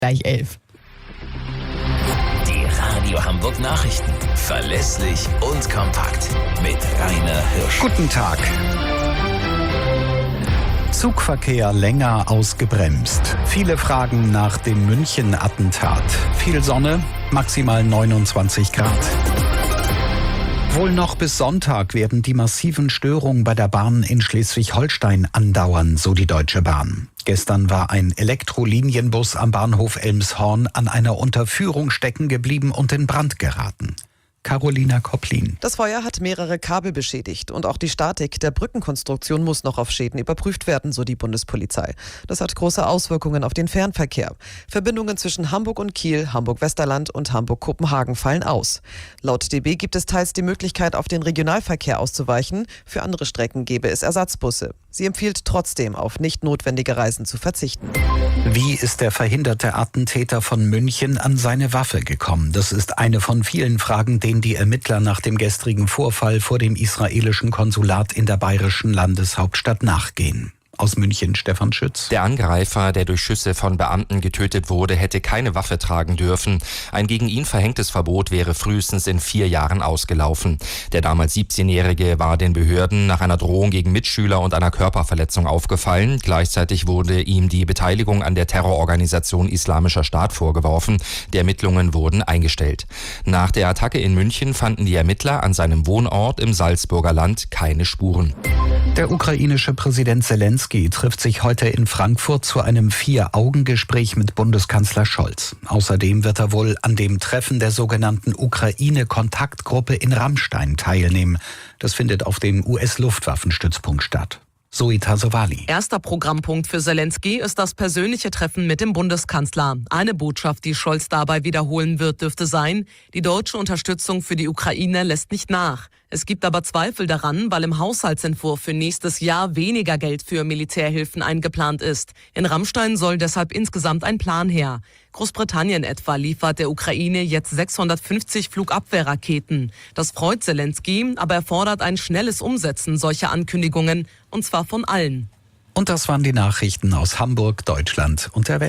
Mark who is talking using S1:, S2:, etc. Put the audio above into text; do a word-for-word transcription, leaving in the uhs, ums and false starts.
S1: Gleich elf.
S2: Die Radio Hamburg Nachrichten. Verlässlich und kompakt. Mit Rainer Hirsch.
S3: Guten Tag. Zugverkehr länger ausgebremst. Viele Fragen nach dem München-Attentat. Viel Sonne, maximal neunundzwanzig Grad. Wohl noch bis Sonntag werden die massiven Störungen bei der Bahn in Schleswig-Holstein andauern, so die Deutsche Bahn. Gestern war ein Elektrolinienbus am Bahnhof Elmshorn an einer Unterführung stecken geblieben und in Brand geraten. Carolina Kopplin.
S4: Das Feuer hat mehrere Kabel beschädigt und auch die Statik der Brückenkonstruktion muss noch auf Schäden überprüft werden, so die Bundespolizei. Das hat große Auswirkungen auf den Fernverkehr. Verbindungen zwischen Hamburg und Kiel, Hamburg-Westerland und Hamburg-Kopenhagen fallen aus. Laut D B gibt es teils die Möglichkeit, auf den Regionalverkehr auszuweichen. Für andere Strecken gäbe es Ersatzbusse. Sie empfiehlt trotzdem, auf nicht notwendige Reisen zu verzichten.
S3: Wie ist der verhinderte Attentäter von München an seine Waffe gekommen? Das ist eine von vielen Fragen, denen die Ermittler nach dem gestrigen Vorfall vor dem israelischen Konsulat in der bayerischen Landeshauptstadt nachgehen. Aus München, Stefan Schütz.
S5: Der Angreifer, der durch Schüsse von Beamten getötet wurde, hätte keine Waffe tragen dürfen. Ein gegen ihn verhängtes Verbot wäre frühestens in vier Jahren ausgelaufen. Der damals siebzehnjährige war den Behörden nach einer Drohung gegen Mitschüler und einer Körperverletzung aufgefallen. Gleichzeitig wurde ihm die Beteiligung an der Terrororganisation Islamischer Staat vorgeworfen. Die Ermittlungen wurden eingestellt. Nach der Attacke in München fanden die Ermittler an seinem Wohnort im Salzburger Land keine Spuren.
S3: Der ukrainische Präsident Zelensky trifft sich heute in Frankfurt zu einem Vier-Augen-Gespräch mit Bundeskanzler Scholz. Außerdem wird er wohl an dem Treffen der sogenannten Ukraine-Kontaktgruppe in Ramstein teilnehmen. Das findet auf dem U S-Luftwaffenstützpunkt statt. Zoe Tassovali.
S6: Erster Programmpunkt für Zelensky ist das persönliche Treffen mit dem Bundeskanzler. Eine Botschaft, die Scholz dabei wiederholen wird, dürfte sein: Die deutsche Unterstützung für die Ukraine lässt nicht nach. Es gibt aber Zweifel daran, weil im Haushaltsentwurf für nächstes Jahr weniger Geld für Militärhilfen eingeplant ist. In Ramstein soll deshalb insgesamt ein Plan her. Großbritannien etwa liefert der Ukraine jetzt sechshundertfünfzig Flugabwehrraketen. Das freut Zelensky, aber er fordert ein schnelles Umsetzen solcher Ankündigungen, und zwar von allen.
S3: Und das waren die Nachrichten aus Hamburg, Deutschland und der Welt.